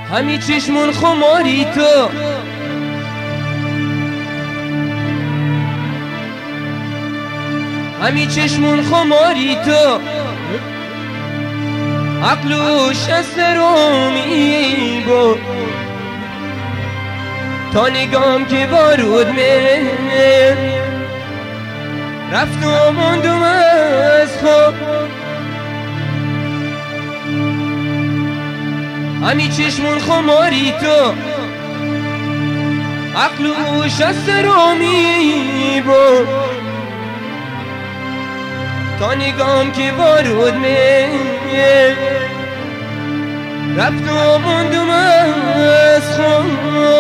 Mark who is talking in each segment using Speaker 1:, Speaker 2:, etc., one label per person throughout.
Speaker 1: همی چشمون خماری تو، همی چشمون خماری تو، عقلوش از سرومی بود تا نگام که بارود من رفت و موندم از خود. همی چشمون خماری تو، عقلوش از سرومی بود تا نگام که بارود من رفت و موندم از خود.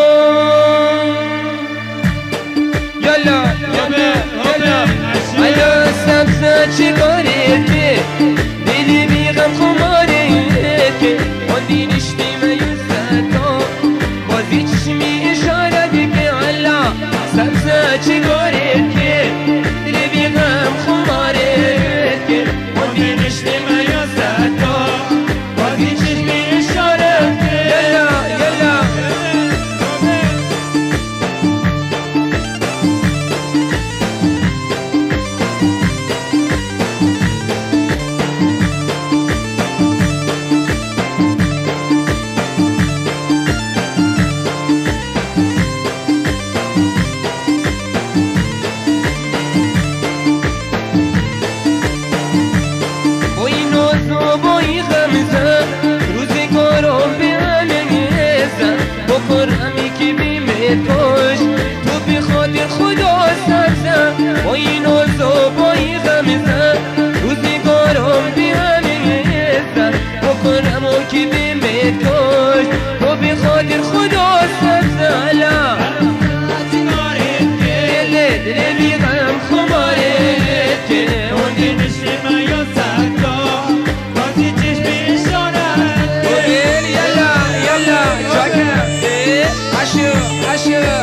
Speaker 1: یالا یالا ایا سبزه چه کاره که دلی بیغم خماره که آن دینشتی میوزد تا بازی چشمی اشاره که علا سبزه چه کاره که دلی بیغم خماره که آن دینشتی میوزد تا بازی چشمی اشاره یالا یالا توش تو بی خاطر خدا سبزم با این اوضاع با این غمزم روزگارم بی همین زن بکنم و که بی توش تو بی خاطر خدا سبزم لا دل بی غم خماره که اون دینشی میا سکتا بازی چشمی اشارت یلا یلا چاکر عشق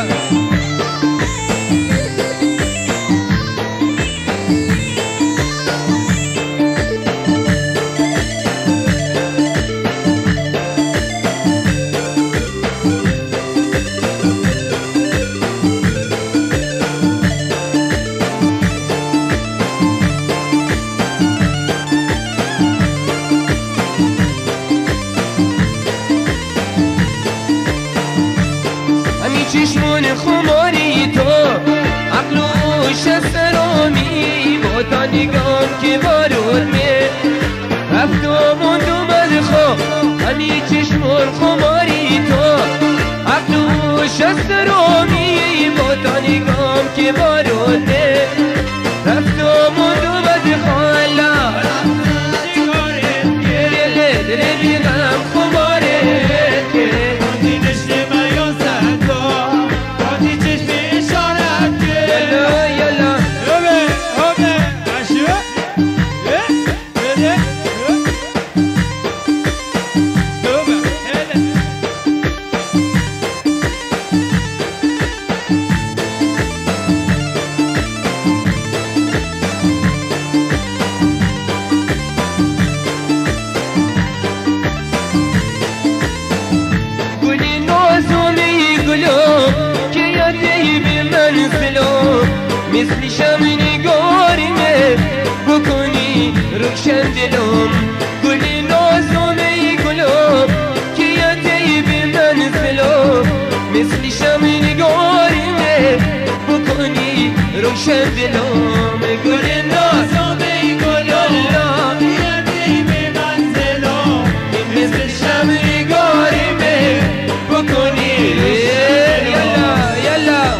Speaker 1: چشمون خماری تو عقلوش از سرامی با تا نگام که بارود می رفت و موندم از خواب. همی چشمون خماری تو عقلوش از سرامی با تا نگام که بارود می رفت و موندم از خواب. دل بی غم خماره که مثل شمع نگارمه بکنی روشن دلم گل نازمه گلم که یادی به منزلم مثل شمع نگارمه بکنی روشن دلم گل نازمه گلم که یادی به منزلم مثل شمع نگارمه بکنی یلا یلا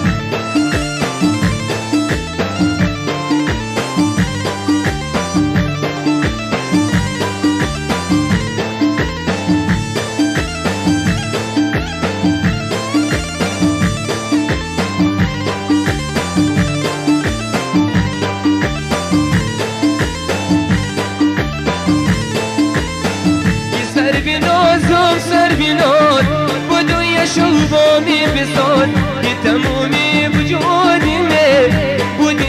Speaker 1: سر بیناد بدوی شوبامی بساد که تمومی وجودیمه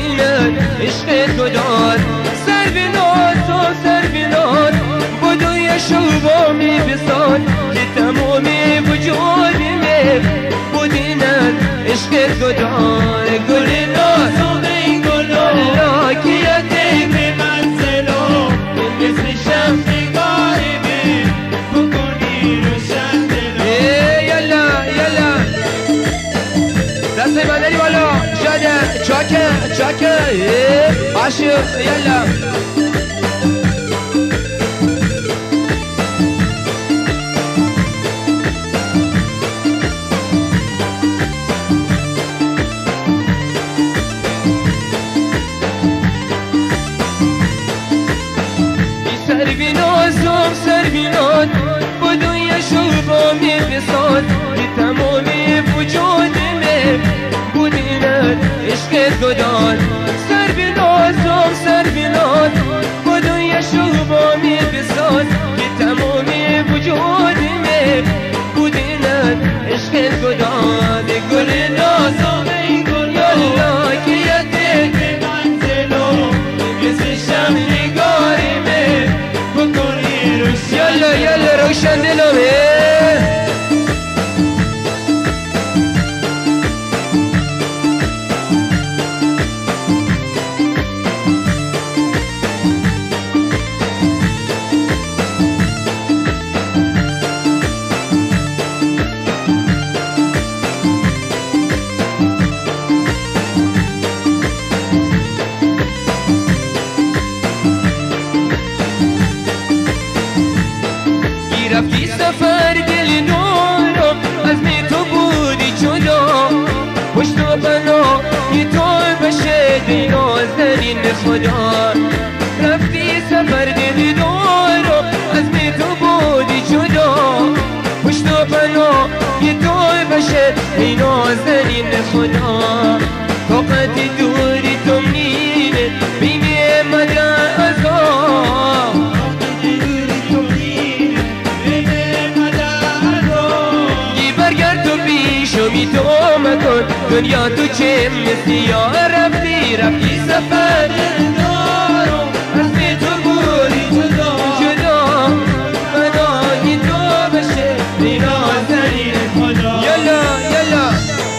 Speaker 1: بودینت عشق تو داد. سر بیناد بدوی شوبامي بصوت لتمومي وجودي بودينا اشكت قدار قول الناس قول لك يا تيمي منزلو مثل الشمس قاربي بكوني رشدلو يلا يلا دستي بدني ولا جادة چاكه عاشق يلا سربينات بدون شوفامي بصوت لتمومي بوجودي بودينات اشكت قدار سربينات بدون شوفامي بصوت لتمومي بوجودي بودينات اشكت قدار قول الناس يلا كياتك منزلو مثل الشمس قاربي يلا يلا روشن دلهم رفتی سفر دل نورم از می تو بودی جدا پشت و بنا یه تو بشه نازنین خدا رفتی سفر دل نورم از می تو بودی جدا پشت و بنا یه تو بشه نازنین خدا طاقت دوری تو منینه بین مدر ازا شمی تو مکن دنیا تو چه مثل یا رفتی سفر دارم از می تو بودی جدا منایی تو بشه نازنین خدا یلا یلا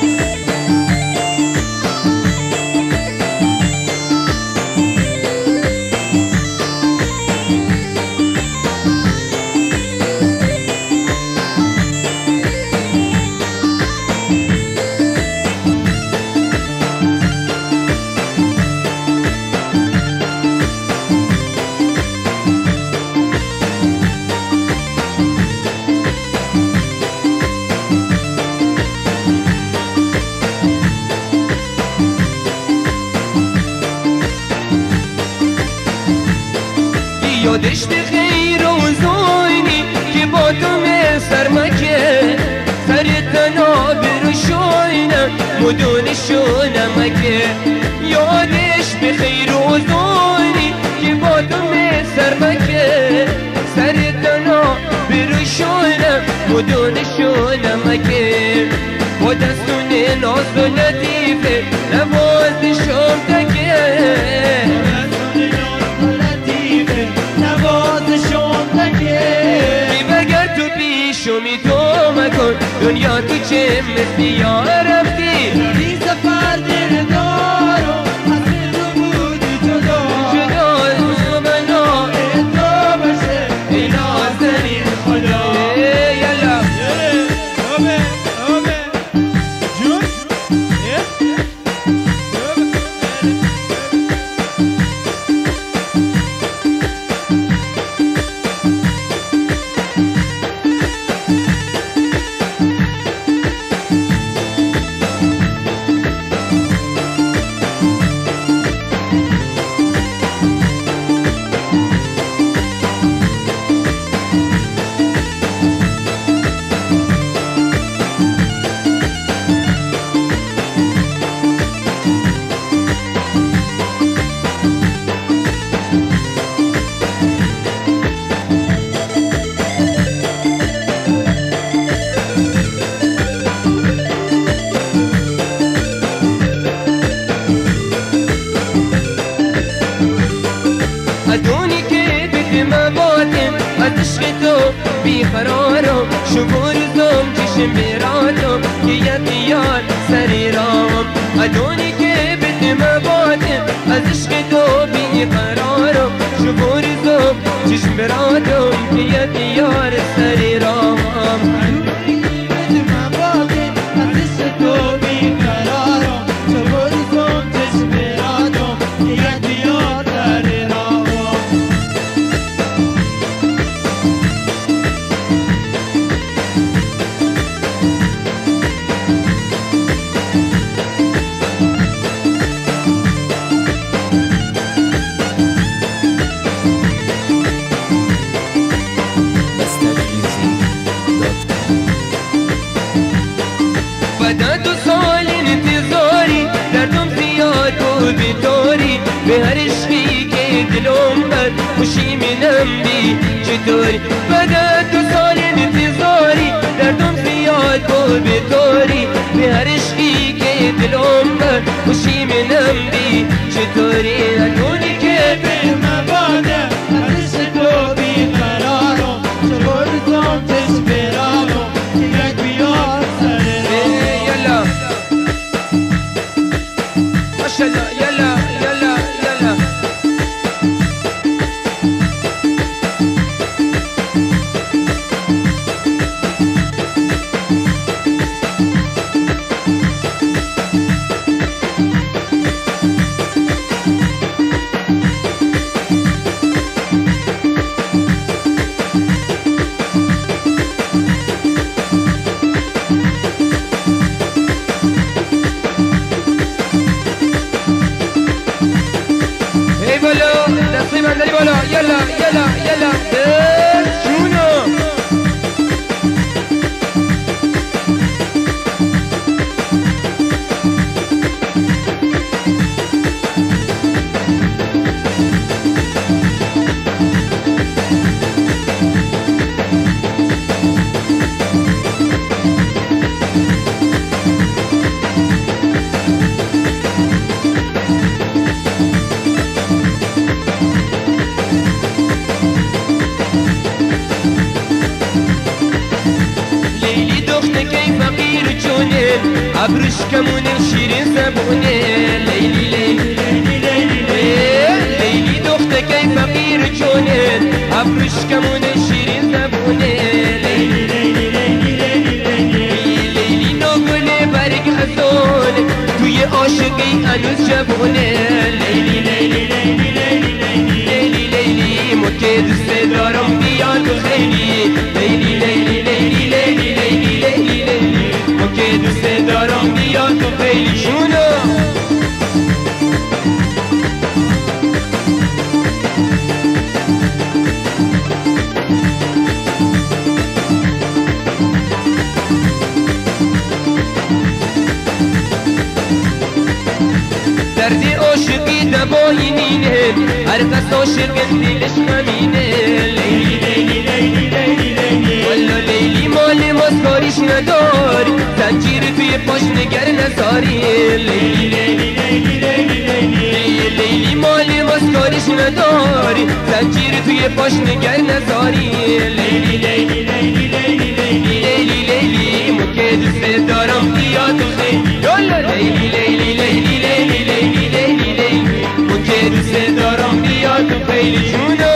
Speaker 1: یادش خیر و زوینی که با تو سر مکه سر تنا برشوینم مدونشو نمکه یادش بخیر و زوینی که با تو سر مکه سر تنا برشوینم مدونشو نمکه با دستون ناز و لطیفه نوازشم تکه شمی تو مکن دنیا تو چه مثل یا رفتی سفر دل دارم از تو بودی جدا بنا تو بشه ای نازنین خدا یلا جون که یه یار سری رام ادونی که بدم بادم از عشق تو بی قرارم شبور زم چشم برادم که یه یار سری رام به هر عشقی که دلم بر خوشی منم بی چطوری بعد 2 سال انتظاری دردم زیاد بود به طوری به هر عشقی که دلم بر خوشی منم بی چطوری ادونی که به مباده حرس تو بی قرارم چبردم تسپرارم یک بیار سر یلا ماشالله یلا دلی بالا یلا یلا یلا جونو ابرش کمون شیرین زبونه لیلی لیلی لیلی لیلی لیلی دخته کی فقیر جونه ابرش کمون شیرین زبونه لیلی لیلی لیلی لیلی لیلی نگونه برگ خزونه توی عاشقی هنوز جوونه لیلی لیلی لیلی لیلی لیلی لیلی مکه دوست دارم بیاد و خیلی لیلی لیلی لیلی لیلی لیلی لیلی لیلی مکه دوست دارم بیاد و خیلی جونو درد عاشقی دوایی نینه هر کس عاشق دلش غمینه لیلی لیلی لیلی لیلی لیلی والا لیلی مال ماست کاریش نداری زنجیر توی پاش نگر نزاری لیلی لیلی لیلی لیلی لیلی لیلی مال ماست کاریش نداری زنجیر توی پاش نگر نزاری لیلی لیلی لیلی لیلی لیلی لیلی لیلی مکه دوست دارم بیاد و خیلی یالا لیلی لیلی لیلی لیلی لیلی لیلی لیلی مکه دوست دارم بیاد و خیلی جونو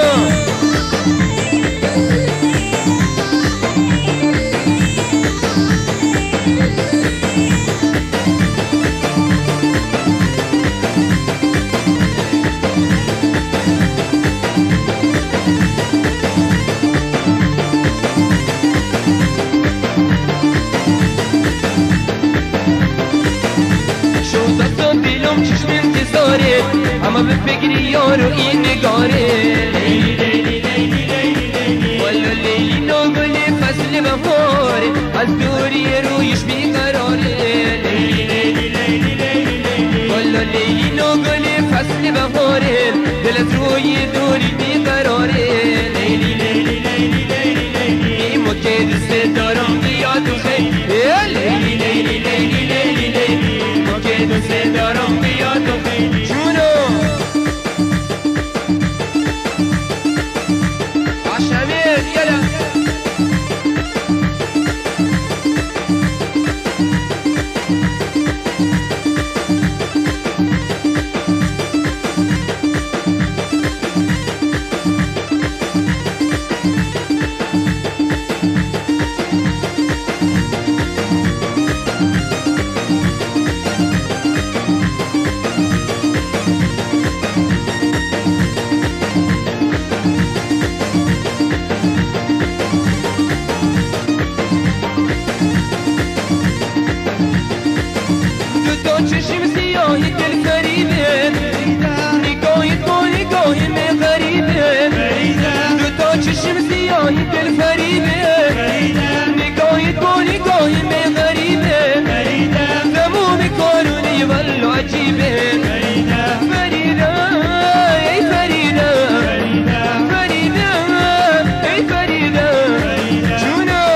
Speaker 1: اما به فکری یارو این نگاره لیلی لیلی لیلی لیلی لیلی والا لیلی نگل فصل بهاره از دوری رویش بیقراره لیلی لیلی لیلی لیلی والا لیلی نگل فصل بهاره دل از روی دوری بیقراره لیلی لیلی لیلی لیلی لیلی مکه دوست دارم بیاد و خیلی لیلی لیلی لیلی لیلی لیلی مکه دوست دارم بیاد و خیلی جونو چشم سیاهی دل فریبه نگاهی تو نگاهی من غریبه دو تا چشم سیاهی دل فریبه نگاهی تو نگاهی من غریبه تموم کارونی والله عجیبه فریده ای فریده فریده ای فریده جونا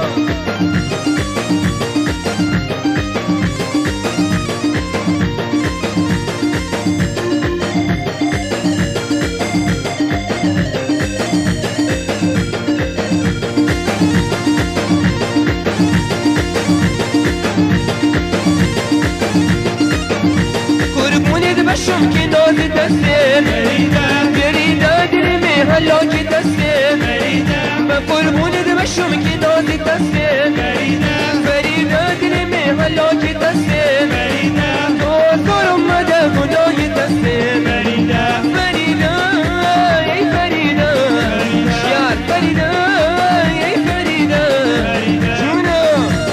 Speaker 1: بشم که ناز دسته بریده دل می حلاک دسته من قربونت بشم که ناز دسته بریده دل می حلاک دسته دوزار اومده خدای دسته فریده ای فریده شیار فریده ای فریده جونا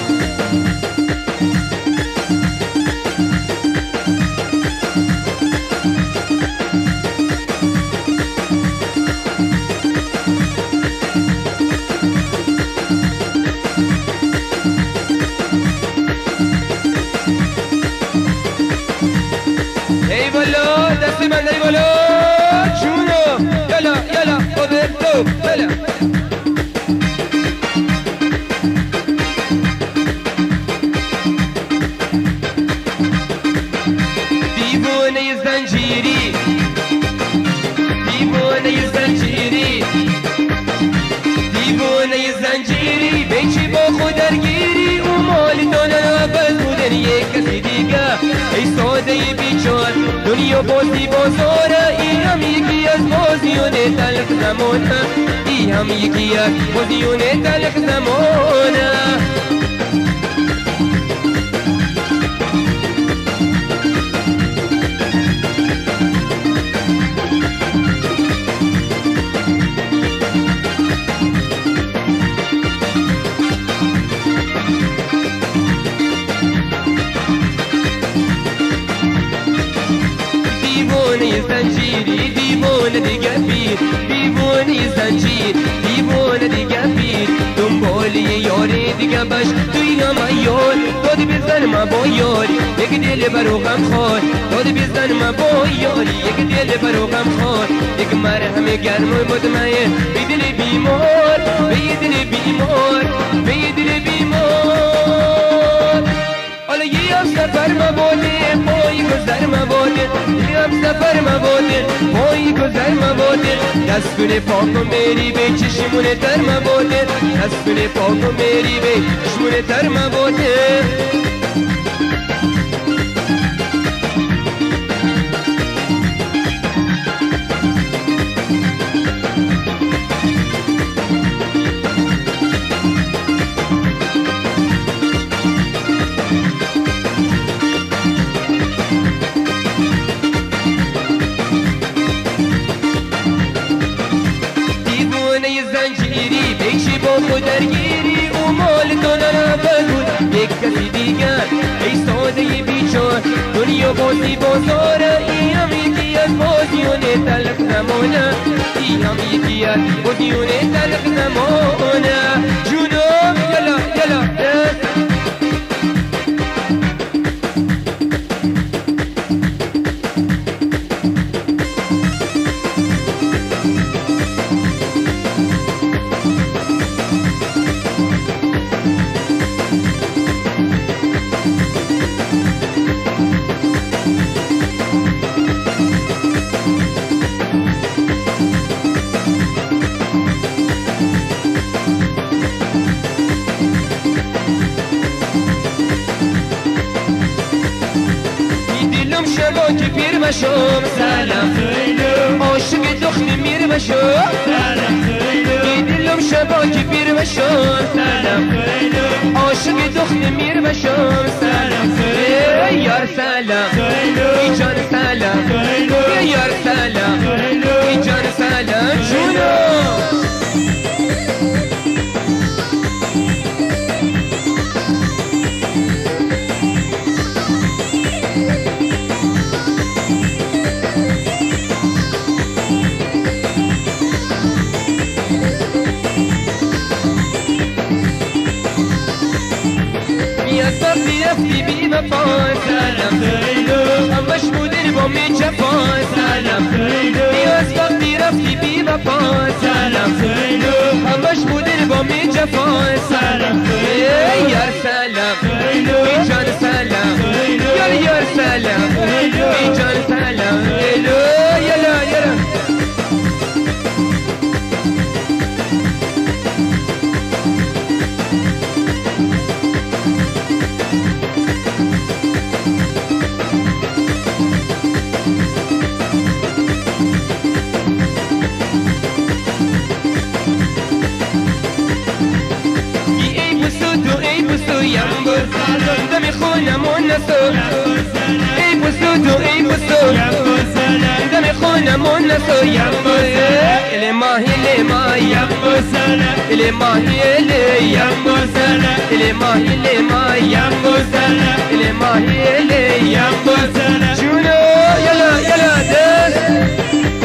Speaker 1: ای بالا دست من ای بالا جونو یلا یلا اوبرتو یلا دیوانه زنجیری دیوانه زنجیری دیوانه زنجیری بیچی با خود درگیری و مال دانه بس بودن یک کسی دیگه ای ساده بیچار دنیا بازی بازاره ای هم یکی از بازیونه تلخ زمانه ای هم یکی از بازیونه تلخ زمانه دیوانه زنجیری دیوانه دیگه پیر دیوانه زنجیر دیوانه دیگه پیر دنبال یاری دیگه باش توی هم یار داد بزن ما با یاری یک دل برو غم خور داد بزن ما با یاری یک دل برو غم خور یک مرهم گرم بود مایه بی دل بیمار بی دل بیمار بی دل بیمار حالا یه هم سفر مباده پایی گذر مباده یه هم سفر مباده پایی گذر مباده دستون پاکو میری به چشمونه تر مباده دستون پاکو میری به چشمونه تر مباده زنجیری بیشی با خود درگیری او مال دانه بگود یک کسی دیگر ای ساده بیچار دنیا بازی بازاره ای هم یکی از بازیونه تلخ زمانه ای هم یکی از بازیونه تلخ زمانه جونم یلا یلا شبا که پیر بشم سلام عاشق دختر میر بشم سلام دلم شبا که پیر بشم سلام عاشق دختر میر بشم سلام یار سلام ای جان سلام یار سلام ای جان سلام جونو رفتی بی وفا سلام همش مدیر با می جفا سلام نیاز وقتی رفتی بی وفا سلام همش مدیر با می جفا سلام یار سلام بی جان سلام یار سلام بی جان سلام یلا یلا دم خونم و نسو ای بسو ای بسو دم خونم و نسو الی ماهی الی ماهی الی ماهی الی ماهی الی ماهی جونو یلا یلا دست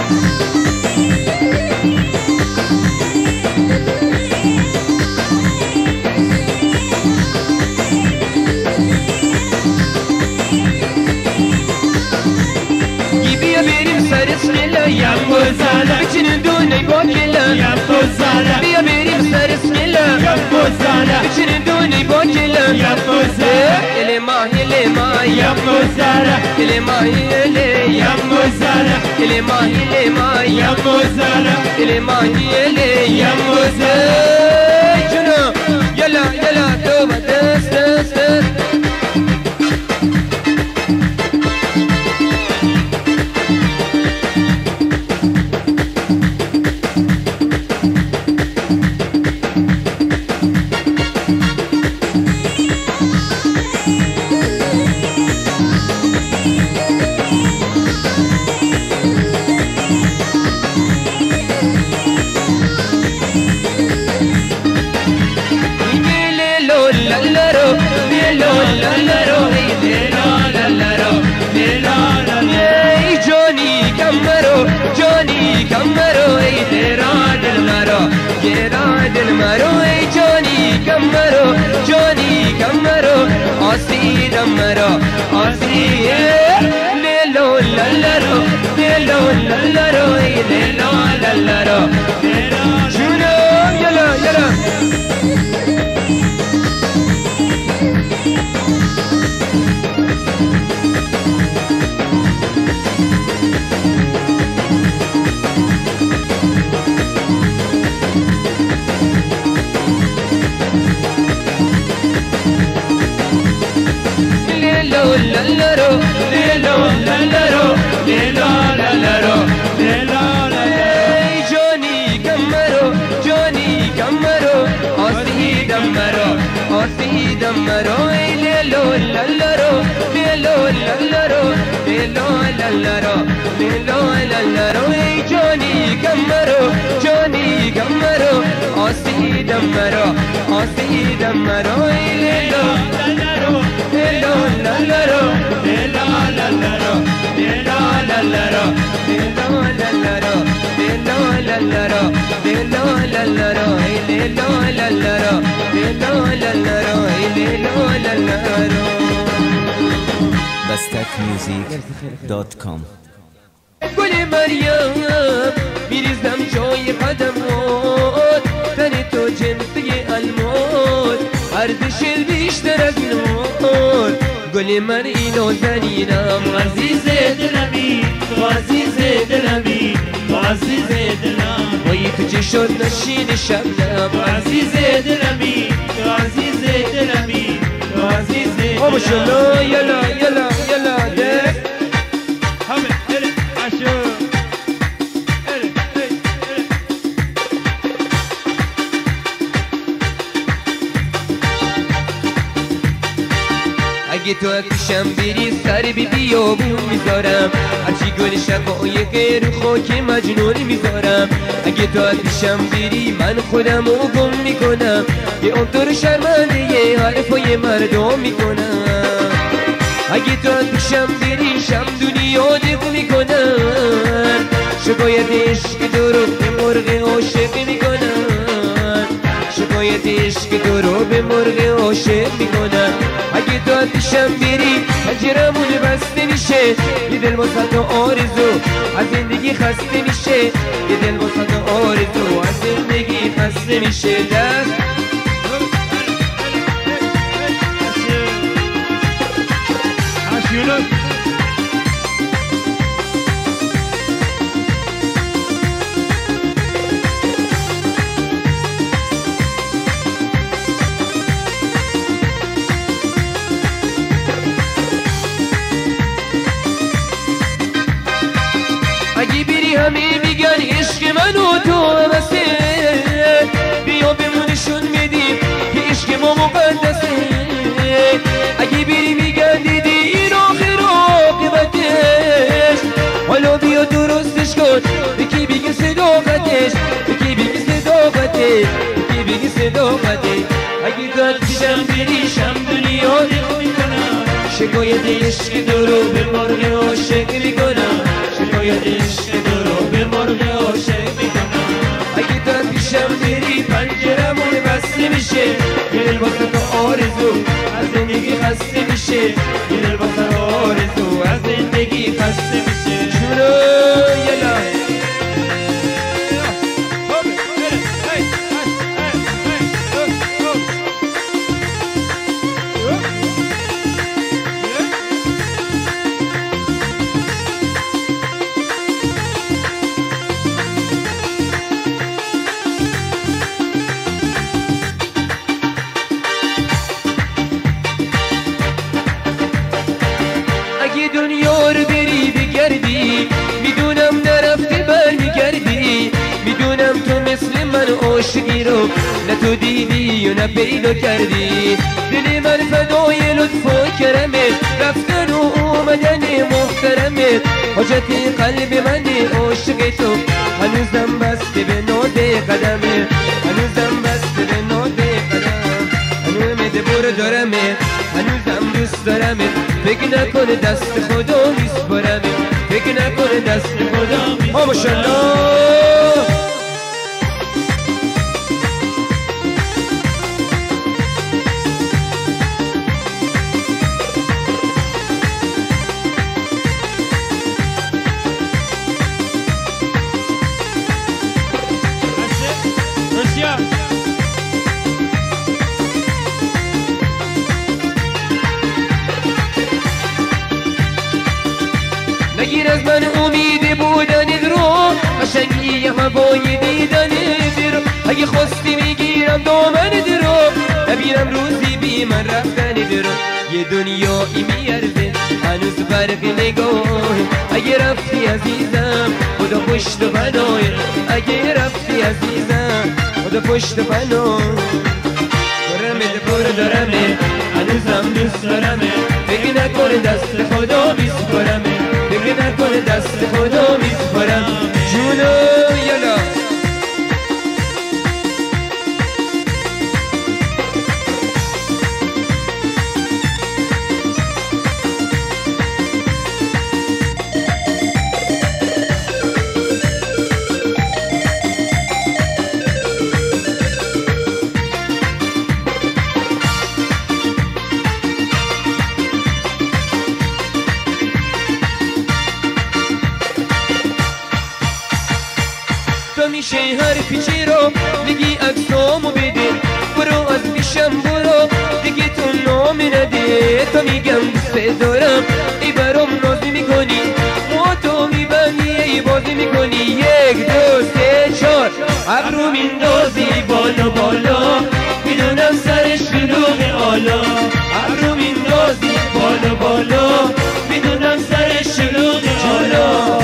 Speaker 1: بچین دونی با کلا بیا بریم سر اسکلا بچین دونی با کلا الی ماهی الی ماهی الی ماهی الی ماهی الی ماهی جنو یلا یلا تو دست دست دل مرو ای جانی کم مرو آسی دم مرو آسی لیلو للرو لیلو للرو ای لیلو للرو جونو یلا یلا مرو ای لیلو للرو لیلو للرو لیلو للرو لیلو للرو ای جانی کم مرو آسی دم مرو ای لیلو للرو لیلو للرو لیلو للرو لیلو للرو لیلو للرو لیلو للرو لیلو للرو ای لیلو للرو
Speaker 2: bastakmusic.com
Speaker 1: گل مریم میریزم جای قدمات تن تو جنسه الماس ارزش بیشتر از نور گل مریم و زنینم
Speaker 3: عزیز دلمی تو عزیز دلمی تو عزیز دلم
Speaker 1: وای تو چه شد نشین شبنم
Speaker 3: عزیز دلمی تو عزیز دلمی تو عزیز دلم
Speaker 1: ماشاءالله یلا یلا یلا ده
Speaker 3: همه هله عشو
Speaker 1: اگه تو پیشم بری سر بی بیابون میذارم هرچی گل شفای غیر خاک مجنون میذارم اگه تو پیشم بری من خودم رو گم میکنم یه اونطور شرمنده یه حرفای مردم میکنم اگه تو پیشم بری شم دنیا دق میکنن شکایت عشق تو رو به مرغ عاشق میکنن شکایت عشق تو رو به مرغ عاشق میکنم. اگه تو پیشم بری پنجرمون بسته میشه. یه دل واسه تو آرزو از زندگی خسته میشه. یه دل واسه تو آرزو از زندگی خسته میشه. دست اگه بری همه میگن عشق من و تو همسه. بیا بمونشون میدیم که عشق ما مقدسه. اگه بری میگن دیدی این آخر عاقبتش. حالا بیا درستش کن یکی بگی صداقتش. یکی بگی صداقتش. یکی بگی صداقتش. اگه تو پیشم بری شم دنیا دل میکنم. شکایت عشق تو رو به مرغ عاشق میکنم. شکایت عشق تو رو به مرغ عاشق میکنم. اگه تو پیشم بری پنجرمون بسته میشه. یه دل واسه تو آرزو از زندگی خسته میشه. یه دل واسه آرزو از زندگی خسته میشه. جونو یلا دنیا رو بری بگردی. میدونم نرفته برمیگردی. میدونم تو مثل من عاشقی رو نه تو دیدی و نه پیدا کردی. دل من فدای لطف و کرمت. رفتن و اومدن محترمت. حاجت قلب من عاشق تو هنوزم بسته به ناد قدمت. هنوزم بسته به ناد قدم. هنوزم دبور دارمت. هنوزم دوست دارمت. فکر نکنه دست خدا میسپارمت. فکر نکنه دست خدا ماشاءالله. نگیر از من امید بودنت رو. قشنگی هوای دیدنت رو. اگه خواستی میگیرم دامنت رو. نبینم روزی بی من رفتنت رو. یه دنیایی میارزه هنوز برق نگاه. اگه رفتی عزیزم خدا پشت و پناه. اگه رفتی عزیزم خدا پشت و پناه. دارمت برو دارمت. هنوزم دوست دارمت. فکر نکنه دست خدا میسپارمت. فکر نکنه دست خدا میسپارم. جونو یلا تو میشه هر پیچی رو میگی عکسامو بده. برو از پیشم برو دیگه تو نام نده. تو میگم دوست دارم ای برام نازی میکنی. ما تو میبندی ای بازی میکنی. یک دو سه چار ابرو میندازی بالا بالا. میدونم سرش شلوغ آلا. ابرو میندازی بالا بالا. میدونم سرش شلوغ آلا.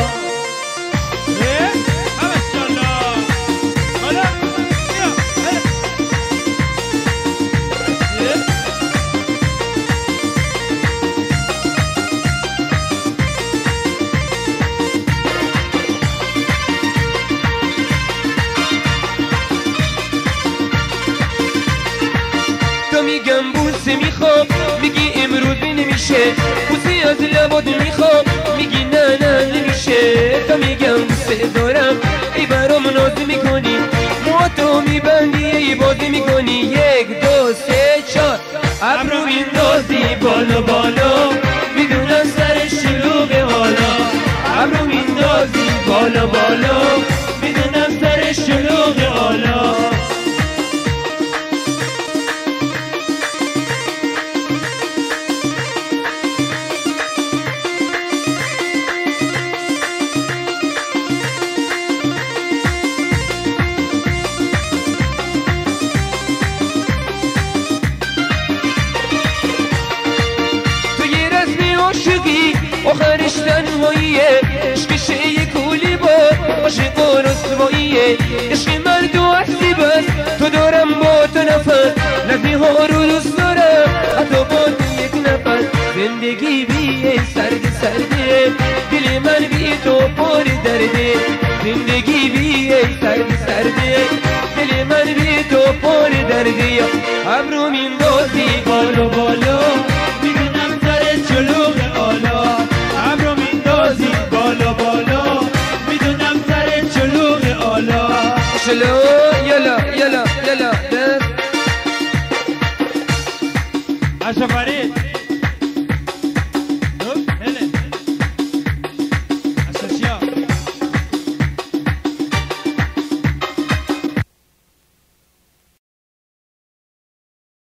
Speaker 1: میگم بوسه میخوام میگی امروز نمیشه. بوسه از لبات میخوام میگی نه نه نمیشه. تو میگم دوست دارم ای برام ناز میکنی. ما تو میبندی بازی میکنی 1 2 3 4 ابرو میندازی بالا بالا میدونم سر شلوغ حالا ابرو میندازی بالا بالا میدونم سر شلوغ حالا عاشقی آخرش تنهاییه عشق شیء کولی با عاشق و رسواییه عشق مرد و عکسی بس تو دارم با تو نفس لحظه ها رو دوست دارم حتی با تو یک نفس زندگی بی سرد سرده دل من بی تو پر درده زندگی بی سرد سرده دل من بی تو پر درده ابرو میندازی بالا بالا میدونم سر شلوغ حالا ابرو میندازی بالا بالا میدونم سر شلوغ حالا شلوغ یلا یلا یلا دست
Speaker 3: اشرف فرید